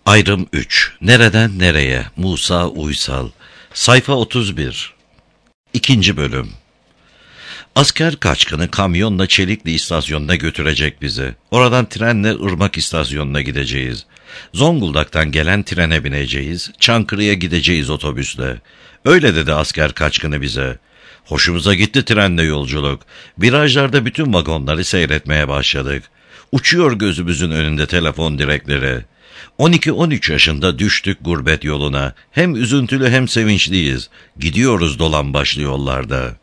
Ayrım 3. Nereden nereye? Musa Uysal. Sayfa 31. 2. bölüm. Asker kaçkını kamyonla Çelikli istasyonuna götürecek bizi. Oradan trenle Irmak istasyonuna gideceğiz. Zonguldak'tan gelen trene bineceğiz. Çankırı'ya gideceğiz otobüsle. Öyle dedi asker kaçkını bize. Hoşumuza gitti trenle yolculuk. Virajlarda bütün vagonları seyretmeye başladık. Uçuyor gözümüzün önünde telefon direkleri. 12-13 yaşında düştük gurbet yoluna. Hem üzüntülü hem sevinçliyiz. Gidiyoruz dolan başlı yollarda.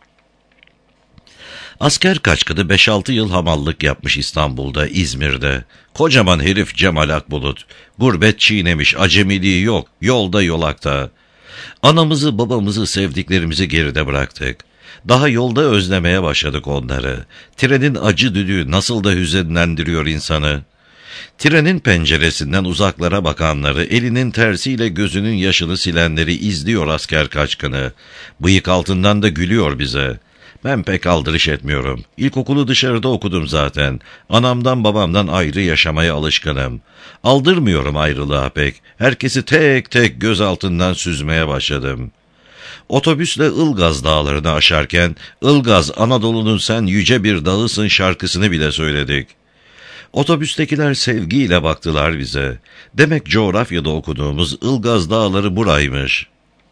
Asker kaçkını 5-6 yıl hamallık yapmış İstanbul'da, İzmir'de. Kocaman herif Cemal Akbulut. Gurbet çiğnemiş, acemiliği yok, yolda yolakta. Anamızı, babamızı, sevdiklerimizi geride bıraktık. Daha yolda özlemeye başladık onları. Trenin acı düdüğü nasıl da hüzünlendiriyor insanı. Trenin penceresinden uzaklara bakanları, elinin tersiyle gözünün yaşını silenleri izliyor asker kaçkını. Bıyık altından da gülüyor bize. Ben pek aldırış etmiyorum. İlkokulu dışarıda okudum zaten. Anamdan babamdan ayrı yaşamaya alışkınım. Aldırmıyorum ayrılığa pek. Herkesi tek tek göz altından süzmeye başladım. Otobüsle Ilgaz dağlarını aşarken, Ilgaz Anadolu'nun sen yüce bir dağısın şarkısını bile söyledik. Otobüstekiler sevgiyle baktılar bize. Demek coğrafyada okuduğumuz Ilgaz dağları buraymış.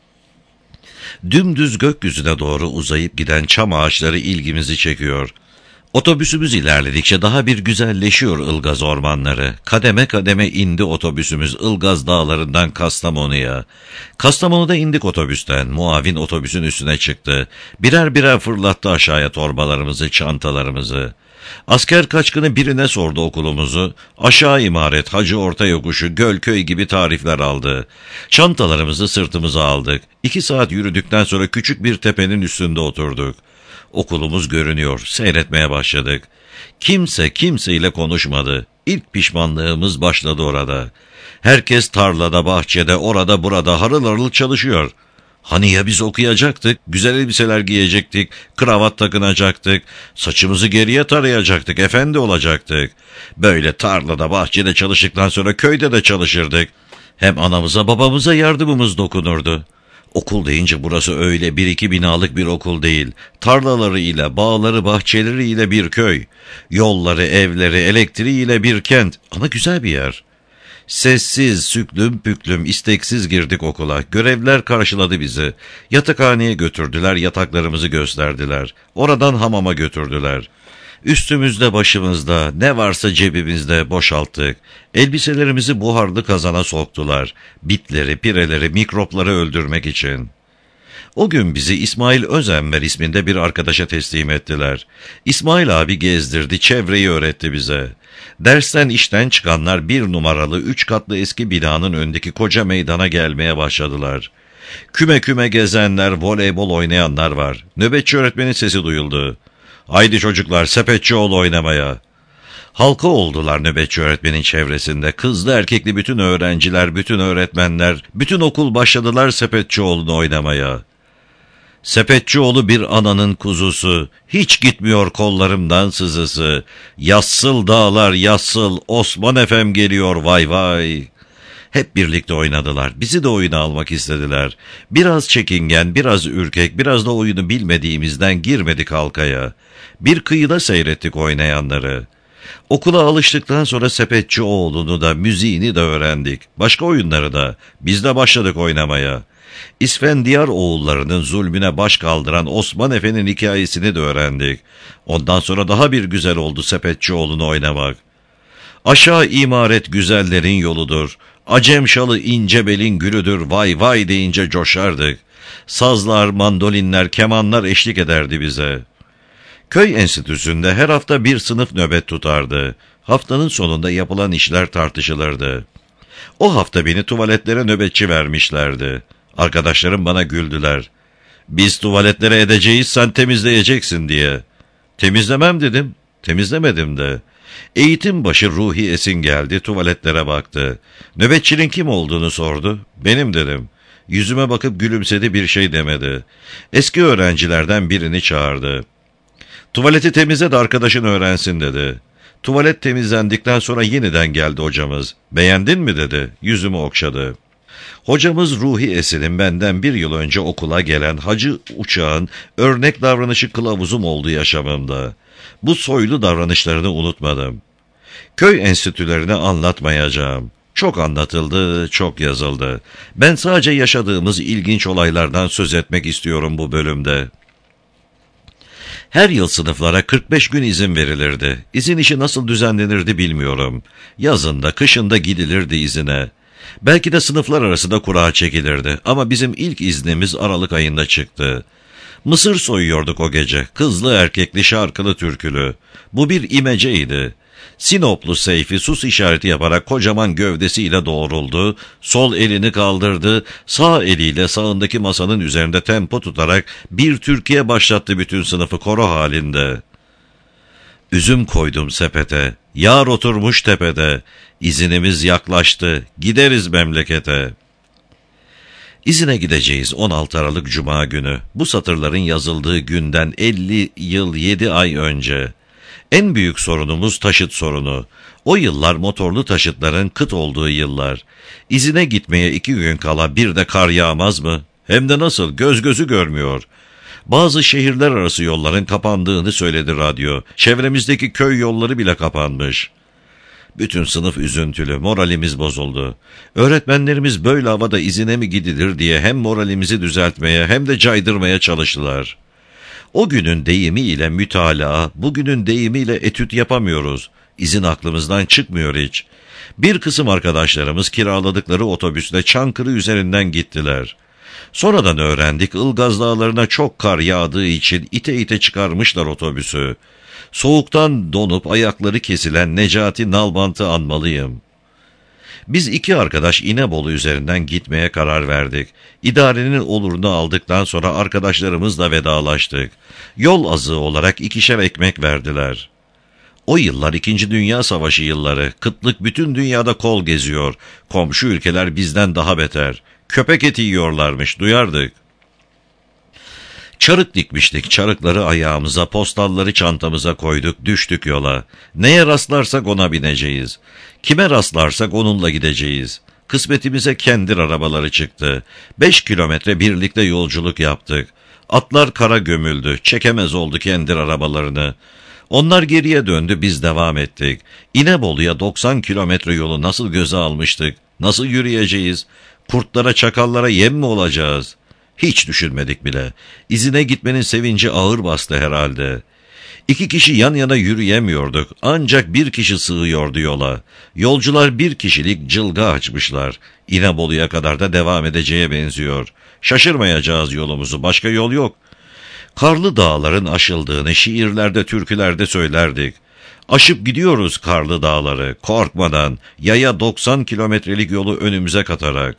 Dümdüz gökyüzüne doğru uzayıp giden çam ağaçları ilgimizi çekiyor. Otobüsümüz ilerledikçe daha bir güzelleşiyor Ilgaz ormanları. Kademe kademe indi otobüsümüz Ilgaz dağlarından Kastamonu'ya. Kastamonu'da indik otobüsten. Muavin otobüsün üstüne çıktı. Birer birer fırlattı aşağıya torbalarımızı, çantalarımızı. Asker kaçkını birine sordu okulumuzu. Aşağı imaret, Hacı Orta Yokuşu, Gölköy gibi tarifler aldı. Çantalarımızı sırtımıza aldık. 2 saat yürüdükten sonra küçük bir tepenin üstünde oturduk. Okulumuz görünüyor, seyretmeye başladık. Kimse kimseyle konuşmadı. İlk pişmanlığımız başladı orada. Herkes tarlada, bahçede, orada burada harıl harıl çalışıyor. Hani ya biz okuyacaktık, güzel elbiseler giyecektik, kravat takınacaktık, saçımızı geriye tarayacaktık, efendi olacaktık. Böyle tarlada, bahçede çalıştıktan sonra köyde de çalışırdık. Hem anamıza babamıza yardımımız dokunurdu. Okul deyince burası öyle 1-2 binalık bir okul değil. Tarlalarıyla, bağları, bahçeleriyle bir köy. Yolları, evleri, elektriğiyle bir kent. Ama güzel bir yer. Sessiz, süklüm püklüm, isteksiz girdik okula. Görevliler karşıladı bizi. Yatakhaneye götürdüler, yataklarımızı gösterdiler. Oradan hamama götürdüler. Üstümüzde, başımızda, ne varsa cebimizde boşalttık. Elbiselerimizi buharlı kazana soktular. Bitleri, pireleri, mikropları öldürmek için. O gün bizi İsmail Özenver isminde bir arkadaşa teslim ettiler. İsmail abi gezdirdi, çevreyi öğretti bize. Dersten işten çıkanlar 1 numaralı 3 katlı eski binanın önündeki koca meydana gelmeye başladılar. Küme küme gezenler, voleybol oynayanlar var. Nöbetçi öğretmenin sesi duyuldu. Haydi çocuklar Sepetçioğlu oynamaya. Halka oldular nöbetçi öğretmenin çevresinde. Kızlı erkekli bütün öğrenciler, bütün öğretmenler, bütün okul başladılar Sepetçioğlu'nu oynamaya. Sepetçioğlu bir ananın kuzusu, hiç gitmiyor kollarımdan sızısı. Yassıl dağlar yassıl, Osman Efem geliyor vay vay. Hep birlikte oynadılar, bizi de oyuna almak istediler. Biraz çekingen, biraz ürkek, biraz da oyunu bilmediğimizden girmedik halkaya. Bir kıyıda seyrettik oynayanları. Okula alıştıktan sonra Sepetçioğlu'nu da, müziğini de öğrendik. Başka oyunları da, biz de başladık oynamaya. İsfendiyar oğullarının zulmüne baş kaldıran Osman Efe'nin hikayesini de öğrendik. Ondan sonra daha bir güzel oldu Sepetçioğlu'nu oynamak. Aşağı imaret güzellerin yoludur. Acem şalı ince belin gülüdür. Vay vay deyince coşardık. Sazlar, mandolinler, kemanlar eşlik ederdi bize. Köy enstitüsünde her hafta bir sınıf nöbet tutardı. Haftanın sonunda yapılan işler tartışılırdı. O hafta beni tuvaletlere nöbetçi vermişlerdi. Arkadaşlarım bana güldüler. Biz tuvaletlere edeceğiz, sen temizleyeceksin diye. Temizlemem dedim. Temizlemedim de. Eğitim başı Ruhi Esin geldi, tuvaletlere baktı. Nöbetçinin kim olduğunu sordu. Benim dedim. Yüzüme bakıp gülümsedi, bir şey demedi. Eski öğrencilerden birini çağırdı. Tuvaleti temizle de arkadaşın öğrensin dedi. Tuvalet temizlendikten sonra yeniden geldi hocamız. Beğendin mi dedi. Yüzümü okşadı. Hocamız Ruhi Esin'in benden bir yıl önce okula gelen Hacı Uçağ'ın örnek davranışı kılavuzum oldu yaşamımda. Bu soylu davranışlarını unutmadım. Köy enstitülerini anlatmayacağım. Çok anlatıldı, çok yazıldı. Ben sadece yaşadığımız ilginç olaylardan söz etmek istiyorum bu bölümde. Her yıl sınıflara 45 gün izin verilirdi. İzin işi nasıl düzenlenirdi bilmiyorum. Yazında, kışında gidilirdi izine. Belki de sınıflar arasında kura çekilirdi ama bizim ilk iznimiz Aralık ayında çıktı. Mısır soyuyorduk o gece, kızlı erkekli şarkılı türkülü. Bu bir imeceydi. Sinoplu Seyfi sus işareti yaparak kocaman gövdesiyle doğruldu, sol elini kaldırdı, sağ eliyle sağındaki masanın üzerinde tempo tutarak bir türküye başlattı bütün sınıfı koro halinde. Üzüm koydum sepete, yar oturmuş tepede, izinimiz yaklaştı, gideriz memlekete. İzine gideceğiz 16 Aralık Cuma günü, bu satırların yazıldığı günden 50 yıl 7 ay önce. En büyük sorunumuz taşıt sorunu. O yıllar motorlu taşıtların kıt olduğu yıllar. İzine gitmeye 2 gün kala bir de kar yağmaz mı? Hem de nasıl, göz gözü görmüyor. Bazı şehirler arası yolların kapandığını söyledi radyo. Çevremizdeki köy yolları bile kapanmış. Bütün sınıf üzüntülü, moralimiz bozuldu. Öğretmenlerimiz böyle havada izine mi gidilir diye hem moralimizi düzeltmeye hem de caydırmaya çalıştılar. O günün deyimiyle mütalaa, bugünün deyimiyle etüt yapamıyoruz. İzin aklımızdan çıkmıyor hiç. Bir kısım arkadaşlarımız kiraladıkları otobüsle Çankırı üzerinden gittiler. Sonradan öğrendik Ilgaz Dağları'na çok kar yağdığı için ite ite çıkarmışlar otobüsü. Soğuktan donup ayakları kesilen Necati Nalbant'ı anmalıyım. Biz 2 arkadaş İnebolu üzerinden gitmeye karar verdik. İdarenin olurunu aldıktan sonra arkadaşlarımızla vedalaştık. Yol azığı olarak 2'şer ekmek verdiler. O yıllar 2. Dünya Savaşı yılları. Kıtlık bütün dünyada kol geziyor. Komşu ülkeler bizden daha beter. Köpek eti yiyorlarmış, duyardık. Çarık dikmiştik, çarıkları ayağımıza, postalları çantamıza koyduk, düştük yola. Neye rastlarsak ona bineceğiz. Kime rastlarsak onunla gideceğiz. Kısmetimize kendir arabaları çıktı. 5 kilometre birlikte yolculuk yaptık. Atlar kara gömüldü, çekemez oldu kendir arabalarını. Onlar geriye döndü, biz devam ettik. İnebolu'ya 90 kilometre yolu nasıl göze almıştık? Nasıl yürüyeceğiz? Kurtlara, çakallara yem mi olacağız? Hiç düşünmedik bile. İzine gitmenin sevinci ağır bastı herhalde. 2 kişi yan yana yürüyemiyorduk. Ancak 1 kişi sığıyordu yola. Yolcular 1 kişilik cılga açmışlar. İnebolu'ya kadar da devam edeceğe benziyor. Şaşırmayacağız yolumuzu. Başka yol yok. Karlı dağların aşıldığını şiirlerde, türkülerde söylerdik. Aşıp gidiyoruz karlı dağları, korkmadan, yaya 90 kilometrelik yolu önümüze katarak.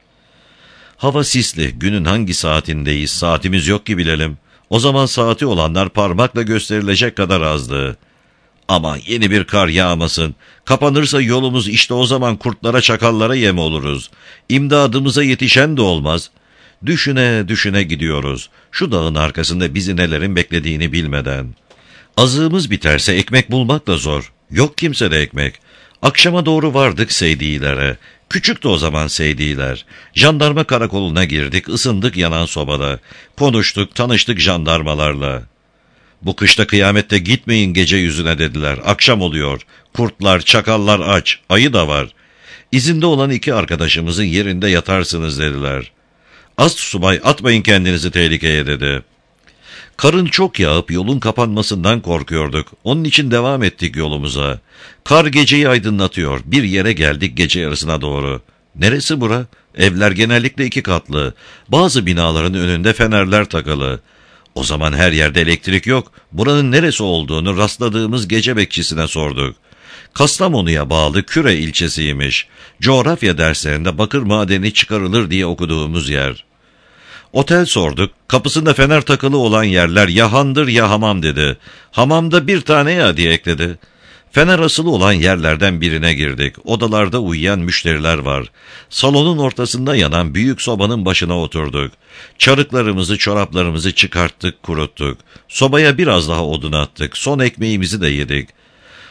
Hava sisli, günün hangi saatindeyiz, saatimiz yok ki bilelim. O zaman saati olanlar parmakla gösterilecek kadar azdı. Ama yeni bir kar yağmasın, kapanırsa yolumuz işte o zaman kurtlara çakallara yem oluruz. İmdadımıza yetişen de olmaz. Düşüne düşüne gidiyoruz, şu dağın arkasında bizi nelerin beklediğini bilmeden. Azığımız biterse ekmek bulmak da zor, yok kimsede ekmek. Akşama doğru vardık Seydilere. Küçüktü o zaman Seydiler. Jandarma karakoluna girdik, ısındık yanan sobada. Konuştuk, tanıştık jandarmalarla. Bu kışta kıyamette gitmeyin gece yüzüne dediler. Akşam oluyor. Kurtlar, çakallar aç, ayı da var. İzinde olan 2 arkadaşımızın yerinde yatarsınız dediler. Astsubay atmayın kendinizi tehlikeye dedi. Karın çok yağıp yolun kapanmasından korkuyorduk. Onun için devam ettik yolumuza. Kar geceyi aydınlatıyor. Bir yere geldik gece yarısına doğru. Neresi bura? Evler genellikle 2 katlı. Bazı binaların önünde fenerler takılı. O zaman her yerde elektrik yok. Buranın neresi olduğunu rastladığımız gece bekçisine sorduk. Kastamonu'ya bağlı Küre ilçesiymiş. Coğrafya derslerinde bakır madeni çıkarılır diye okuduğumuz yer. Otel sorduk. Kapısında fener takılı olan yerler ya handır ya hamam dedi. Hamamda 1 tane ya diye ekledi. Fener asılı olan yerlerden birine girdik. Odalarda uyuyan müşteriler var. Salonun ortasında yanan büyük sobanın başına oturduk. Çarıklarımızı, çoraplarımızı çıkarttık, kuruttuk. Sobaya biraz daha odun attık. Son ekmeğimizi de yedik.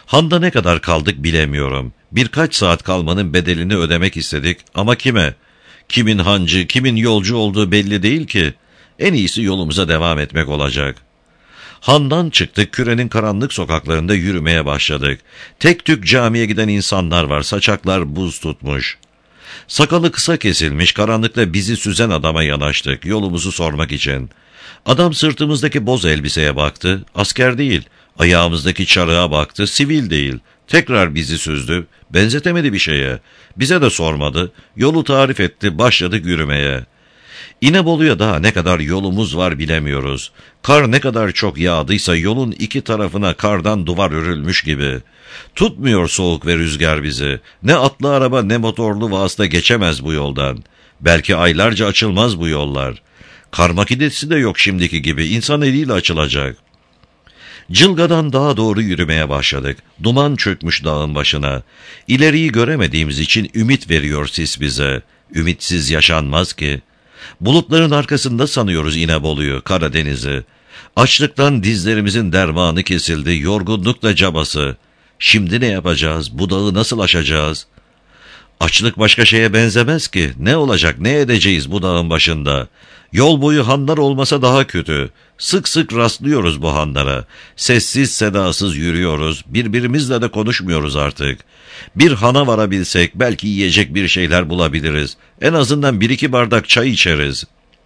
Handa ne kadar kaldık bilemiyorum. Birkaç saat kalmanın bedelini ödemek istedik ama kime? Kimin hancı, kimin yolcu olduğu belli değil ki. En iyisi yolumuza devam etmek olacak. Handan çıktık, kürenin karanlık sokaklarında yürümeye başladık. Tek tük camiye giden insanlar var, saçaklar buz tutmuş. Sakalı kısa kesilmiş, karanlıkta bizi süzen adama yanaştık, yolumuzu sormak için. Adam sırtımızdaki boz elbiseye baktı, asker değil. Ayağımızdaki çarığa baktı, sivil değil. Tekrar bizi süzdü, benzetemedi bir şeye. Bize de sormadı, yolu tarif etti, başladık yürümeye. İnebolu'ya daha ne kadar yolumuz var bilemiyoruz. Kar ne kadar çok yağdıysa yolun iki tarafına kardan duvar örülmüş gibi. Tutmuyor soğuk ve rüzgar bizi. Ne atlı araba ne motorlu vasıta geçemez bu yoldan. Belki aylarca açılmaz bu yollar. Kar makinesi de yok şimdiki gibi, insan eliyle açılacak. Cılga'dan dağa doğru yürümeye başladık. Duman çökmüş dağın başına. İleriyi göremediğimiz için ümit veriyor sis bize. Ümitsiz yaşanmaz ki. Bulutların arkasında sanıyoruz İnebolu'yu, Karadeniz'i. Açlıktan dizlerimizin dermanı kesildi, yorgunlukla cabası. Şimdi ne yapacağız, bu dağı nasıl aşacağız? Açlık başka şeye benzemez ki. Ne olacak, ne edeceğiz bu dağın başında? Yol boyu hanlar olmasa daha kötü. Sık sık rastlıyoruz bu hanlara. Sessiz sedasız yürüyoruz, birbirimizle de konuşmuyoruz artık. Bir hana varabilsek belki yiyecek bir şeyler bulabiliriz. En azından 1-2 bardak çay içeriz.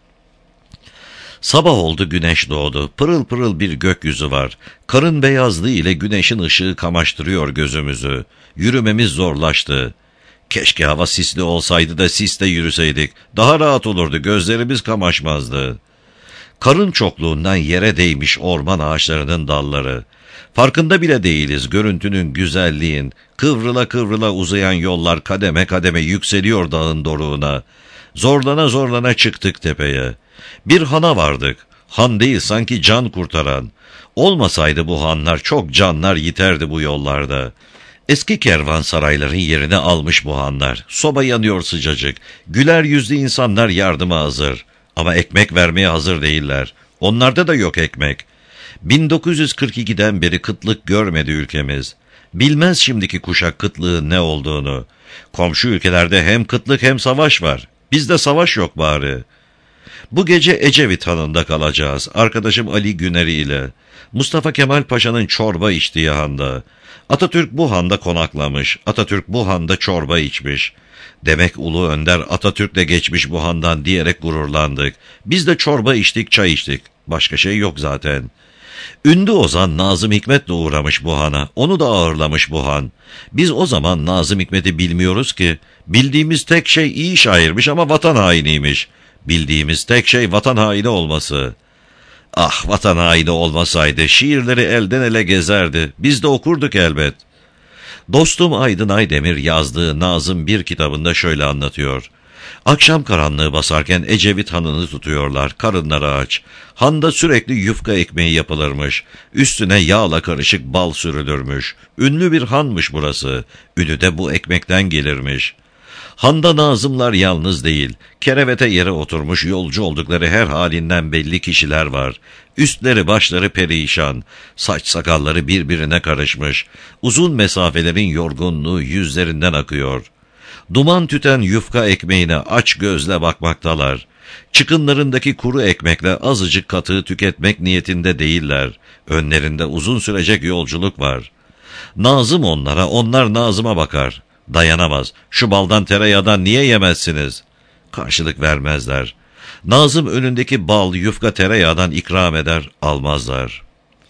Sabah oldu, güneş doğdu. Pırıl pırıl bir gökyüzü var. Karın beyazlığı ile güneşin ışığı kamaştırıyor gözümüzü. Yürümemiz zorlaştı. Keşke hava sisli olsaydı da siste yürüseydik. Daha rahat olurdu, gözlerimiz kamaşmazdı. Karın çokluğundan yere değmiş orman ağaçlarının dalları. Farkında bile değiliz görüntünün, güzelliğin. Kıvrıla kıvrıla uzayan yollar kademe kademe yükseliyor dağın doruğuna. Zorlana zorlana çıktık tepeye. Bir hana vardık. Han değil, sanki can kurtaran. Olmasaydı bu hanlar çok canlar yiterdi bu yollarda. Eski kervansarayların yerini almış bu hanlar. Soba yanıyor sıcacık. Güler yüzlü insanlar yardıma hazır. Ama ekmek vermeye hazır değiller. Onlarda da yok ekmek. 1942'den beri kıtlık görmedi ülkemiz. Bilmez şimdiki kuşak kıtlığın ne olduğunu. Komşu ülkelerde hem kıtlık hem savaş var. Bizde savaş yok bari. Bu gece Ecevit Hanı'nda kalacağız. Arkadaşım Ali Güneri ile. Mustafa Kemal Paşa'nın çorba içtiği handa. Atatürk bu handa konaklamış. Atatürk bu handa çorba içmiş. Demek Ulu Önder Atatürk'le geçmiş bu handan diyerek gururlandık. Biz de çorba içtik, çay içtik. Başka şey yok zaten. Ünlü ozan Nazım Hikmet'le uğramış bu hana. Onu da ağırlamış bu han. Biz o zaman Nazım Hikmet'i bilmiyoruz ki. Bildiğimiz tek şey iyi şairmiş ama vatan hainiymiş. Bildiğimiz tek şey vatan haini olması. Ah, vatan haini olmasaydı şiirleri elden ele gezerdi. Biz de okurduk elbet. Dostum Aydın Aydemir yazdığı Nazım bir kitabında şöyle anlatıyor. Akşam karanlığı basarken Ecevit Hanı'nı tutuyorlar, karınları aç. Handa sürekli yufka ekmeği yapılırmış. Üstüne yağla karışık bal sürülürmüş. Ünlü bir hanmış burası. Ünü de bu ekmekten gelirmiş. Handa Nazımlar yalnız değil. Kerevete yere oturmuş yolcu oldukları her halinden belli kişiler var. Üstleri başları perişan. Saç sakalları birbirine karışmış. Uzun mesafelerin yorgunluğu yüzlerinden akıyor. Duman tüten yufka ekmeğine aç gözle bakmaktalar. Çıkınlarındaki kuru ekmekle azıcık katığı tüketmek niyetinde değiller. Önlerinde uzun sürecek yolculuk var. Nazım onlara, onlar Nazım'a bakar. Dayanamaz. Şu baldan tereyağdan niye yemezsiniz? Karşılık vermezler. Nazım önündeki bal, yufka tereyağdan ikram eder, almazlar.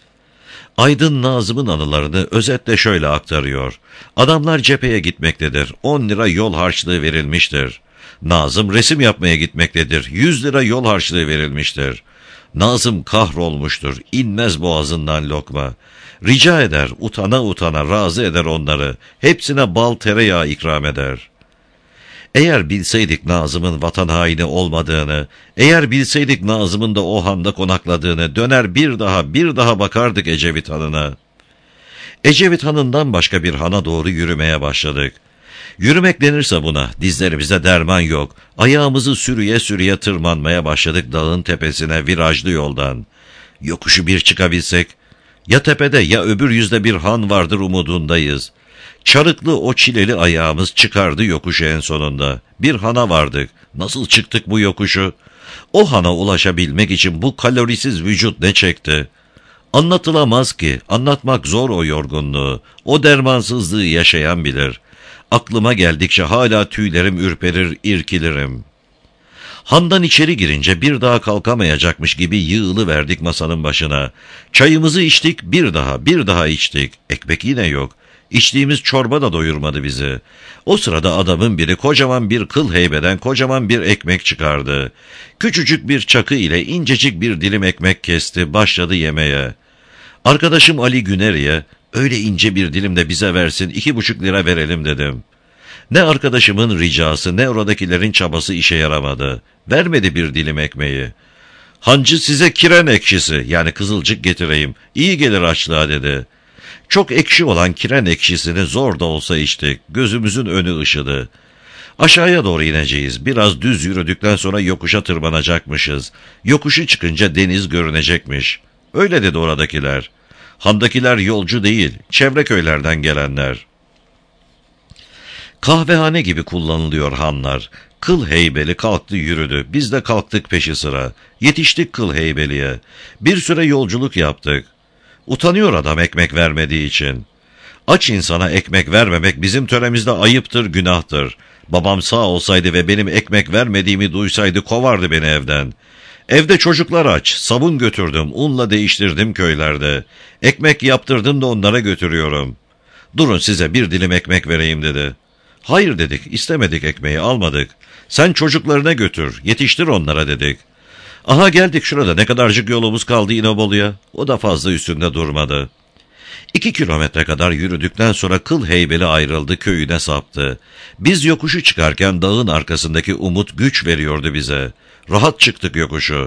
Aydın Nazım'ın anılarını özetle şöyle aktarıyor. Adamlar cepheye gitmektedir. 10 lira yol harçlığı verilmiştir. Nazım resim yapmaya gitmektedir. 100 lira yol harçlığı verilmiştir. Nazım kahrolmuştur. İnmez boğazından lokma. Rica eder, utana utana razı eder onları. Hepsine bal tereyağı ikram eder. Eğer bilseydik Nazım'ın vatan haini olmadığını, eğer bilseydik Nazım'ın da o handa konakladığını, döner bir daha bakardık Ecevit Hanı'na. Ecevit Hanı'ndan başka bir hana doğru yürümeye başladık. Yürümek denirse buna, dizlerimizde derman yok. Ayağımızı sürüye sürüye tırmanmaya başladık dağın tepesine virajlı yoldan. Yokuşu bir çıkabilsek, Ya tepede ya öbür yüzde bir han vardır umudundayız. Çarıklı o çileli ayağımız çıkardı yokuşu en sonunda. Bir hana vardık. Nasıl çıktık bu yokuşu? O hana ulaşabilmek için bu kalorisiz vücut ne çekti? Anlatılamaz ki, anlatmak zor o yorgunluğu, o dermansızlığı yaşayan bilir. Aklıma geldikçe hala tüylerim ürperir, irkilirim. Handan içeri girince bir daha kalkamayacakmış gibi yığılıverdik masanın başına. Çayımızı içtik, bir daha içtik. Ekmek yine yok. İçtiğimiz çorba da doyurmadı bizi. O sırada adamın biri kocaman bir kıl heybeden kocaman bir ekmek çıkardı. Küçücük bir çakı ile incecik bir dilim ekmek kesti, başladı yemeye. Arkadaşım Ali Güneri'ye, öyle ince bir dilim de bize versin, 2,5 lira verelim dedim. Ne arkadaşımın ricası ne oradakilerin çabası işe yaramadı. Vermedi bir dilim ekmeği. Hancı size kiren ekşisi yani kızılcık getireyim. İyi gelir açlığa dedi. Çok ekşi olan kiren ekşisini zor da olsa içtik. Gözümüzün önü ışıdı. Aşağıya doğru ineceğiz. Biraz düz yürüdükten sonra yokuşa tırmanacakmışız. Yokuşu çıkınca deniz görünecekmiş. Öyle dedi oradakiler. Handakiler yolcu değil, çevre köylerden gelenler. Kahvehane gibi kullanılıyor hanlar. Kıl heybeli kalktı yürüdü. Biz de kalktık peşi sıra. Yetiştik kıl heybeliye. Bir süre yolculuk yaptık. Utanıyor adam ekmek vermediği için. Aç insana ekmek vermemek bizim töremizde ayıptır, günahtır. Babam sağ olsaydı ve benim ekmek vermediğimi duysaydı kovardı beni evden. Evde çocuklar aç, sabun götürdüm, unla değiştirdim köylerde. Ekmek yaptırdım da onlara götürüyorum. Durun size bir dilim ekmek vereyim dedi. Hayır dedik, istemedik ekmeği, almadık. Sen çocuklarına götür, yetiştir onlara dedik. Aha geldik şurada, ne kadarcık yolumuz kaldı İnebolu'ya. O da fazla üstünde durmadı. 2 kilometre kadar yürüdükten sonra kıl heybeli ayrıldı, köyüne saptı. Biz yokuşu çıkarken dağın arkasındaki umut güç veriyordu bize. Rahat çıktık yokuşu.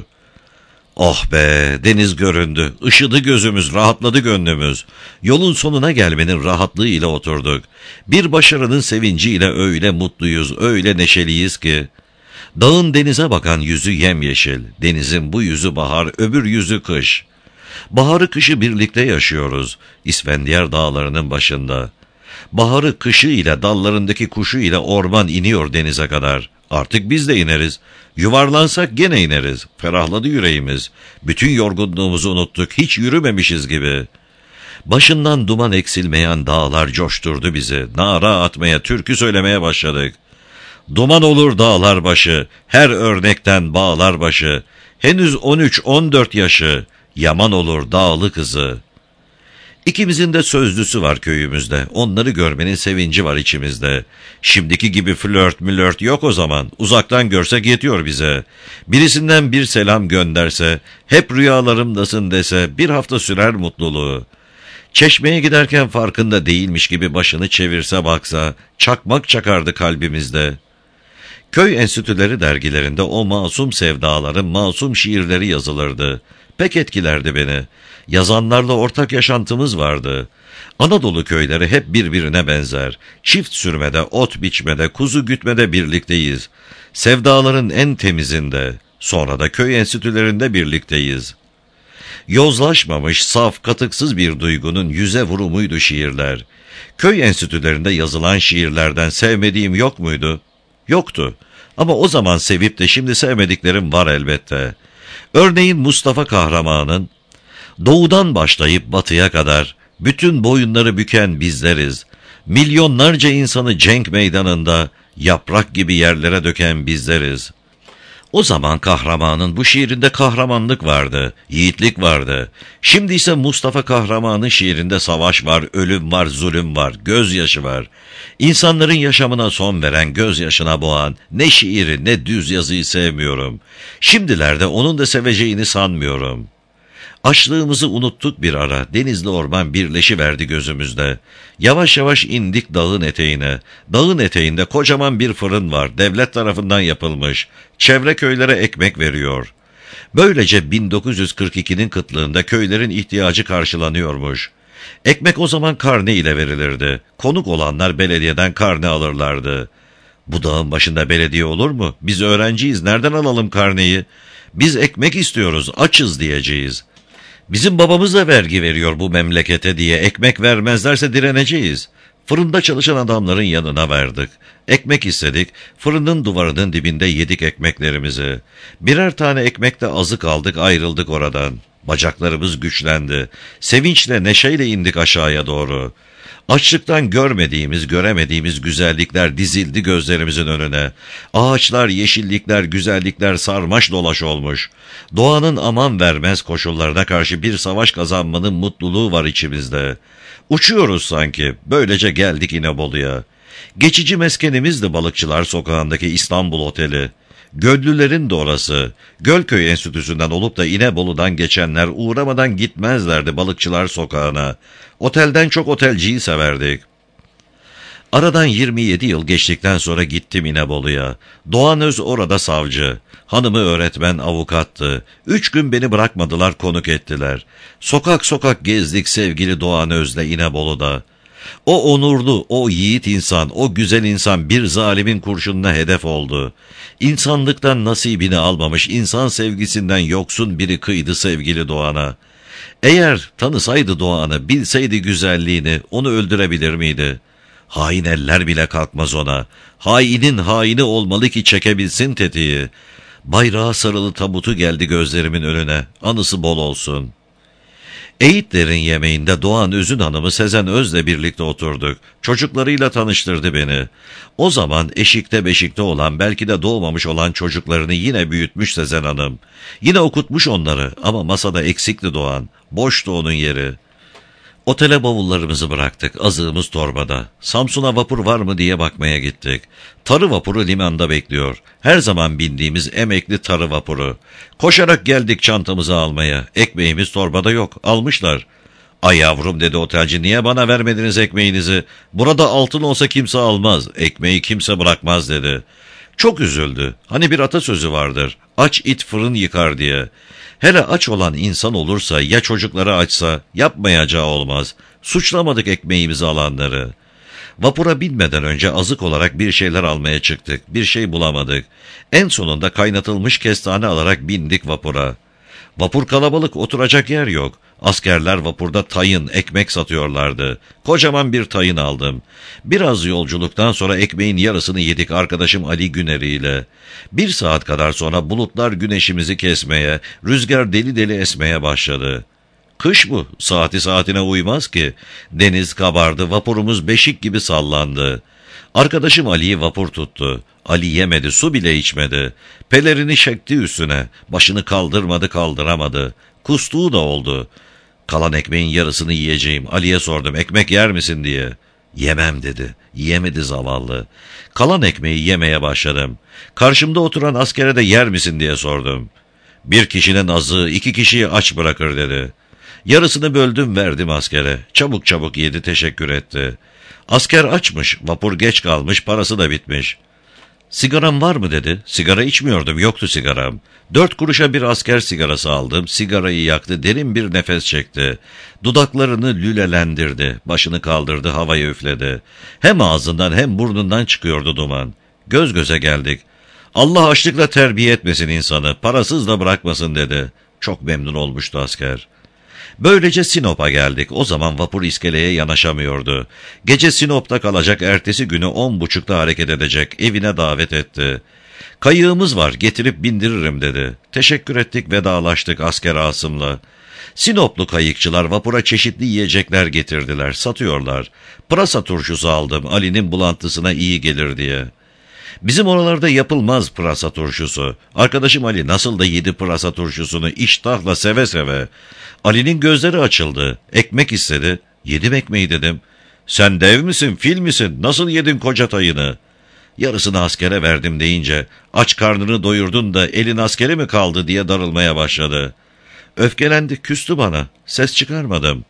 Oh be, deniz göründü, ışıdı gözümüz, rahatladı gönlümüz. Yolun sonuna gelmenin rahatlığıyla oturduk. Bir başarının sevinciyle öyle mutluyuz, öyle neşeliyiz ki. Dağın denize bakan yüzü yemyeşil, denizin bu yüzü bahar, öbür yüzü kış. Baharı kışı birlikte yaşıyoruz, İsfendiyar dağlarının başında. Baharı kışı ile dallarındaki kuşu ile orman iniyor denize kadar. Artık biz de ineriz. Yuvarlansak gene ineriz. Ferahladı yüreğimiz. Bütün yorgunluğumuzu unuttuk. Hiç yürümemişiz gibi. Başından duman eksilmeyen dağlar coşturdu bizi. Nara atmaya, türkü söylemeye başladık. Duman olur dağlar başı, her örnekten bağlar başı. Henüz 13-14 yaşı, yaman olur dağlı kızı. İkimizin de sözlüsü var köyümüzde. Onları görmenin sevinci var içimizde. Şimdiki gibi flört yok o zaman. Uzaktan görsek yetiyor bize. Birisinden bir selam gönderse, hep rüyalarımdasın dese, bir hafta sürer mutluluğu. Çeşmeye giderken farkında değilmiş gibi başını çevirse baksa, çakmak çakardı kalbimizde. Köy enstitüleri dergilerinde o masum sevdaların masum şiirleri yazılırdı. Pek etkilerdi beni. Yazanlarla ortak yaşantımız vardı. Anadolu köyleri hep birbirine benzer. Çift sürmede, ot biçmede, kuzu gütmede birlikteyiz. Sevdaların en temizinde, sonra da köy enstitülerinde birlikteyiz. Yozlaşmamış, saf, katıksız bir duygunun yüze vurumuydu şiirler. Köy enstitülerinde yazılan şiirlerden sevmediğim yok muydu? Yoktu. Ama o zaman sevip de şimdi sevmediklerim var elbette. Örneğin Mustafa Kahraman'ın "Doğudan başlayıp batıya kadar bütün boyunları büken bizleriz. Milyonlarca insanı cenk meydanında yaprak gibi yerlere döken bizleriz." O zaman Kahraman'ın bu şiirinde kahramanlık vardı, yiğitlik vardı. Şimdi ise Mustafa Kahraman'ın şiirinde savaş var, ölüm var, zulüm var, gözyaşı var. İnsanların yaşamına son veren, gözyaşına boğan ne şiiri ne düz yazıyı sevmiyorum. Şimdilerde onun da seveceğini sanmıyorum. Açlığımızı unuttuk bir ara, denizli orman birleşiverdi gözümüzde. Yavaş yavaş indik dağın eteğine. Dağın eteğinde kocaman bir fırın var, devlet tarafından yapılmış. Çevre köylere ekmek veriyor. Böylece 1942'nin kıtlığında köylerin ihtiyacı karşılanıyormuş. Ekmek o zaman karne ile verilirdi. Konuk olanlar belediyeden karne alırlardı. Bu dağın başında belediye olur mu? Biz öğrenciyiz, nereden alalım karneyi? Biz ekmek istiyoruz, açız diyeceğiz. Bizim babamız da vergi veriyor bu memlekete diye, ekmek vermezlerse direneceğiz. Fırında çalışan adamların yanına verdik. Ekmek istedik, fırının duvarının dibinde yedik ekmeklerimizi. Birer tane ekmekte azık aldık, ayrıldık oradan. Bacaklarımız güçlendi. Sevinçle, neşeyle indik aşağıya doğru. Açlıktan göremediğimiz güzellikler dizildi gözlerimizin önüne. Ağaçlar, yeşillikler, güzellikler sarmaş dolaş olmuş. Doğanın aman vermez koşullarına karşı bir savaş kazanmanın mutluluğu var içimizde. Uçuyoruz sanki. Böylece geldik İnebolu'ya. Geçici meskenimizdi Balıkçılar Sokağı'ndaki İstanbul Oteli. Göllülerin de orası. Gölköy Enstitüsü'nden olup da İnebolu'dan geçenler uğramadan gitmezlerdi Balıkçılar Sokağı'na. Otelden çok otelciyi severdik. Aradan 27 yıl geçtikten sonra gittim İnebolu'ya. Doğan Öz orada savcı. Hanımı öğretmen, avukattı. 3 gün beni bırakmadılar, konuk ettiler. Sokak sokak gezdik sevgili Doğan Öz'le İnebolu'da. O onurlu, o yiğit insan, o güzel insan bir zalimin kurşununa hedef oldu. İnsanlıktan nasibini almamış, insan sevgisinden yoksun biri kıydı sevgili Doğan'a. Eğer tanısaydı Doğan'ı, bilseydi güzelliğini, onu öldürebilir miydi? Hain eller bile kalkmaz ona. Hainin haini olmalı ki çekebilsin tetiği. Bayrağa sarılı tabutu geldi gözlerimin önüne. Anısı bol olsun. Eğitler'in yemeğinde Doğan Öz'ün hanımı Sezen Öz'le birlikte oturduk. Çocuklarıyla tanıştırdı beni. O zaman eşikte beşikte olan, belki de doğmamış olan çocuklarını yine büyütmüş Sezen Hanım. Yine okutmuş onları ama masada eksikti Doğan. Boştu onun yeri. Otele bavullarımızı bıraktık, azığımız torbada. Samsun'a vapur var mı diye bakmaya gittik. Tarı vapuru limanda bekliyor. Her zaman bindiğimiz emekli tarı vapuru. Koşarak geldik çantamızı almaya. Ekmeğimiz torbada yok, almışlar. Ay yavrum dedi otelci, niye bana vermediniz ekmeğinizi? Burada altın olsa kimse almaz, ekmeği kimse bırakmaz dedi. Çok üzüldü. Hani bir atasözü vardır, aç it fırın yıkar diye. Hele aç olan insan olursa, ya çocukları açsa, yapmayacağı olmaz. Suçlamadık ekmeğimizi alanları. Vapura binmeden önce azık olarak bir şeyler almaya çıktık. Bir şey bulamadık. En sonunda kaynatılmış kestane alarak bindik vapura. Vapur kalabalık, oturacak yer yok. Askerler vapurda tayın, ekmek satıyorlardı. Kocaman bir tayın aldım. Biraz yolculuktan sonra ekmeğin yarısını yedik arkadaşım Ali Güneri ile. 1 saat kadar sonra bulutlar güneşimizi kesmeye, rüzgar deli deli esmeye başladı. Kış bu, saati saatine uymaz ki. Deniz kabardı, vapurumuz beşik gibi sallandı. Arkadaşım Ali'yi vapur tuttu. Ali yemedi, su bile içmedi. Pelerini çekti üstüne, başını kaldırmadı, kaldıramadı. Kustuğu da oldu. Kalan ekmeğin yarısını yiyeceğim. Ali'ye sordum, ekmek yer misin diye. Yemem dedi. Yemedi zavallı. Kalan ekmeği yemeye başladım. Karşımda oturan askere de yer misin diye sordum. 1 kişinin azığı 2 kişiyi aç bırakır dedi. Yarısını böldüm, verdim askere. Çabuk çabuk yedi, teşekkür etti. Asker açmış, vapur geç kalmış, parası da bitmiş. Sigaram var mı dedi. Sigara içmiyordum, yoktu sigaram. 4 kuruşa bir asker sigarası aldım. Sigarayı yaktı, derin bir nefes çekti. Dudaklarını lülelendirdi. Başını kaldırdı, havayı üfledi. Hem ağzından hem burnundan çıkıyordu duman. Göz göze geldik. Allah açlıkla terbiye etmesin insanı, parasız da bırakmasın dedi. Çok memnun olmuştu asker. Böylece Sinop'a geldik. O zaman vapur iskeleye yanaşamıyordu. Gece Sinop'ta kalacak, ertesi günü 10.30'da hareket edecek. Evine davet etti. Kayığımız var, getirip bindiririm dedi. Teşekkür ettik, vedalaştık asker Asım'la. Sinoplu kayıkçılar vapura çeşitli yiyecekler getirdiler, satıyorlar. Pırasa turşusu aldım, Ali'nin bulantısına iyi gelir diye. Bizim oralarda yapılmaz pırasa turşusu. Arkadaşım Ali nasıl da yedi pırasa turşusunu, iştahla, seve seve. Ali'nin gözleri açıldı. Ekmek istedi. Yedim ekmeği dedim. Sen dev misin, fil misin? Nasıl yedin koca tayını? Yarısını askere verdim deyince, aç karnını doyurdun da elin askere mi kaldı diye darılmaya başladı. Öfkelendi, küstü bana. Ses çıkarmadım.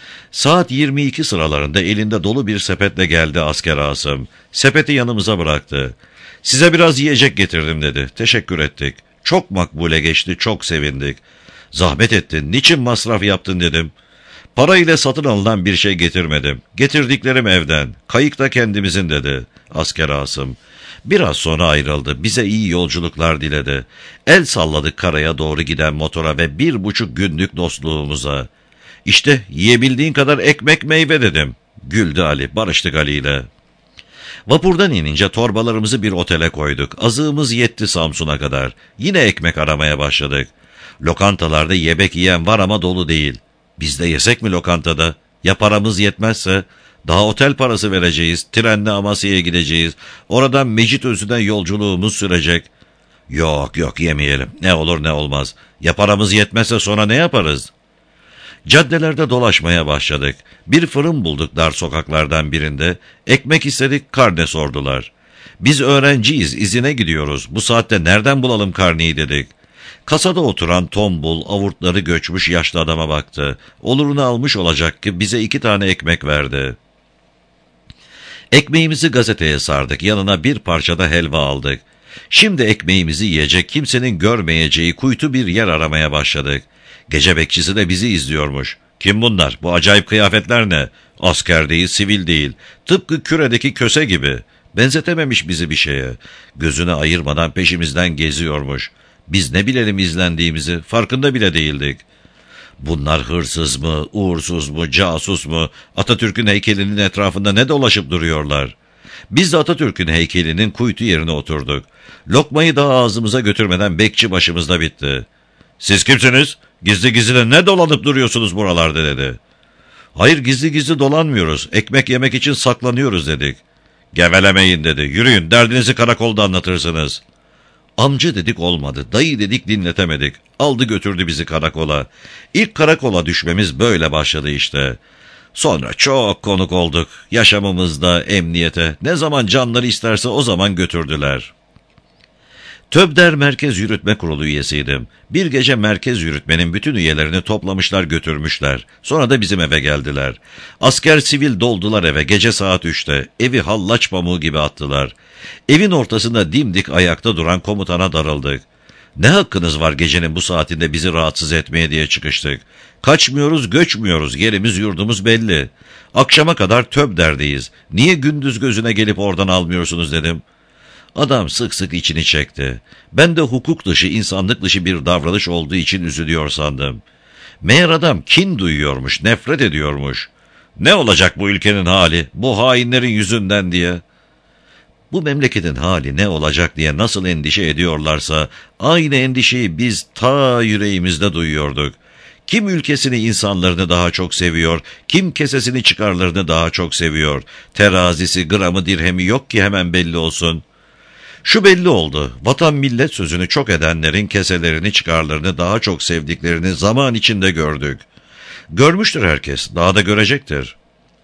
Saat 22 sıralarında elinde dolu bir sepetle geldi asker Asım. Sepeti yanımıza bıraktı. Size biraz yiyecek getirdim dedi. Teşekkür ettik. Çok makbule geçti, çok sevindik. Zahmet ettin, niçin masraf yaptın dedim. Para ile satın alınan bir şey getirmedim. Getirdiklerim evden. Kayık da kendimizin dedi asker Asım. Biraz sonra ayrıldı. Bize iyi yolculuklar diledi. El salladık karaya doğru giden motora ve 1,5 günlük dostluğumuza. İşte yiyebildiğin kadar ekmek meyve dedim. Güldü Ali. Barıştık Ali ile. Vapurdan inince torbalarımızı bir otele koyduk. Azığımız yetti Samsun'a kadar. Yine ekmek aramaya başladık. Lokantalarda yemek yiyen var ama dolu değil. Biz de yesek mi lokantada? Ya paramız yetmezse? Daha otel parası vereceğiz. Trenle Amasya'ya gideceğiz. Oradan Mecitözü'den yolculuğumuz sürecek. Yok yemeyelim. Ne olur ne olmaz. Ya paramız yetmezse sonra ne yaparız? Caddelerde dolaşmaya başladık. Bir fırın bulduk dar sokaklardan birinde. Ekmek istedik, karne sordular. Biz öğrenciyiz, izine gidiyoruz. Bu saatte nereden bulalım karneyi dedik. Kasada oturan tombul, avurtları göçmüş yaşlı adama baktı. Olurunu almış olacak ki bize 2 tane ekmek verdi. Ekmeğimizi gazeteye sardık, yanına bir parça da helva aldık. Şimdi ekmeğimizi yiyecek, kimsenin görmeyeceği kuytu bir yer aramaya başladık. Gece bekçisi de bizi izliyormuş. Kim bunlar? Bu acayip kıyafetler ne? Asker değil, sivil değil. Tıpkı küredeki köse gibi. Benzetememiş bizi bir şeye. Gözünü ayırmadan peşimizden geziyormuş. Biz ne bilelim izlendiğimizi, farkında bile değildik. Bunlar hırsız mı, uğursuz mu, casus mu? Atatürk'ün heykelinin etrafında ne dolaşıp duruyorlar? Biz de Atatürk'ün heykelinin kuytu yerine oturduk. Lokmayı daha ağzımıza götürmeden bekçi başımızda bitti. Siz kimsiniz? Gizli gizli de ne dolanıp duruyorsunuz buralarda dedi. Hayır gizli gizli dolanmıyoruz. Ekmek yemek için saklanıyoruz dedik. Gevelemeyin dedi. Yürüyün derdinizi karakolda anlatırsınız. Amca dedik olmadı. Dayı dedik dinletemedik. Aldı götürdü bizi karakola. İlk karakola düşmemiz böyle başladı işte. Sonra çok konuk olduk. Yaşamımızda, emniyete. Ne zaman canları isterse o zaman götürdüler. Töbder Merkez Yürütme Kurulu üyesiydim. Bir gece merkez yürütmenin bütün üyelerini toplamışlar götürmüşler. Sonra da bizim eve geldiler. Asker sivil doldular eve gece saat 3'te. Evi hallaç pamuğu gibi attılar. Evin ortasında dimdik ayakta duran komutana darıldık. Ne hakkınız var gecenin bu saatinde bizi rahatsız etmeye diye çıkıştık. Kaçmıyoruz göçmüyoruz, yerimiz yurdumuz belli. Akşama kadar Töbder'deyiz. Niye gündüz gözüne gelip oradan almıyorsunuz dedim. Adam sık sık içini çekti. Ben de hukuk dışı, insanlık dışı bir davranış olduğu için üzülüyor sandım. Meğer adam kin duyuyormuş, nefret ediyormuş. Ne olacak bu ülkenin hali, bu hainlerin yüzünden diye. Bu memleketin hali ne olacak diye nasıl endişe ediyorlarsa, aynı endişeyi biz ta yüreğimizde duyuyorduk. Kim ülkesini, insanlarını daha çok seviyor, kim kesesini, çıkarlarını daha çok seviyor. Terazisi, gramı, dirhemi yok ki hemen belli olsun. Şu belli oldu, vatan millet sözünü çok edenlerin keselerini, çıkarlarını daha çok sevdiklerini zaman içinde gördük. Görmüştür herkes, daha da görecektir.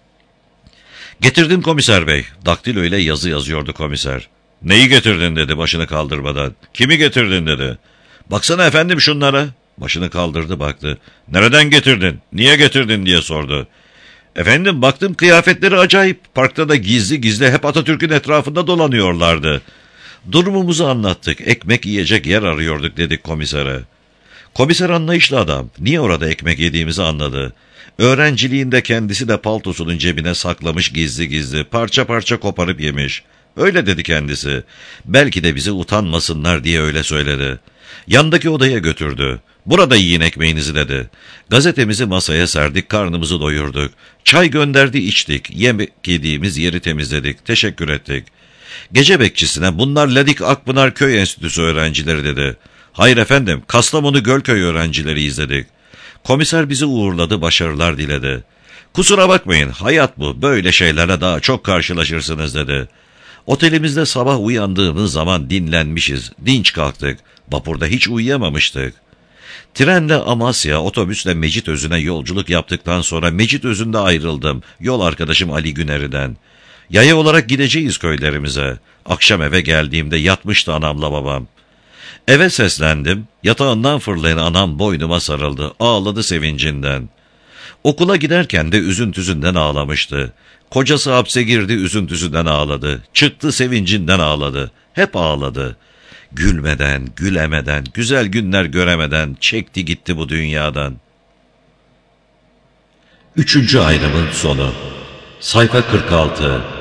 Getirdim komiser bey, daktilo ile yazı yazıyordu komiser. Neyi getirdin dedi başını kaldırmadan. Kimi getirdin dedi. Baksana efendim şunlara. Başını kaldırdı baktı. Nereden getirdin, niye getirdin diye sordu. Efendim baktım kıyafetleri acayip, parkta da gizli gizli hep Atatürk'ün etrafında dolanıyorlardı. Durumumuzu anlattık, ekmek yiyecek yer arıyorduk dedik komisere. Komiser anlayışlı adam, niye orada ekmek yediğimizi anladı. Öğrenciliğinde kendisi de paltosunun cebine saklamış gizli gizli, parça parça koparıp yemiş. Öyle dedi kendisi. Belki de bizi utanmasınlar diye öyle söyledi. Yandaki odaya götürdü. Burada yiyin ekmeğinizi dedi. Gazetemizi masaya serdik, karnımızı doyurduk. Çay gönderdi içtik, yemek yediğimiz yeri temizledik, teşekkür ettik. Gece bekçisine bunlar Ladik Akpınar Köy Enstitüsü öğrencileri dedi. Hayır efendim, Kastamonu Gölköy öğrencileri izledik. Komiser bizi uğurladı, başarılar diledi. Kusura bakmayın, hayat bu, böyle şeylerle daha çok karşılaşırsınız dedi. Otelimizde sabah uyandığımız zaman dinlenmişiz, dinç kalktık. Vapurda hiç uyuyamamıştık. Trenle Amasya, otobüsle Mecitözü'ne yolculuk yaptıktan sonra Mecitözü'nde ayrıldım, yol arkadaşım Ali Güneri'den. Yaya olarak gideceğiz köylerimize. Akşam eve geldiğimde yatmıştı anamla babam. Eve seslendim, yatağından fırlayan anam boynuma sarıldı, ağladı sevincinden. Okula giderken de üzüntüsünden ağlamıştı. Kocası hapse girdi, üzüntüsünden ağladı. Çıktı, sevincinden ağladı. Hep ağladı. Gülmeden, gülemeden, güzel günler göremeden çekti gitti bu dünyadan. 3. ayrımın sonu. Sayfa 46.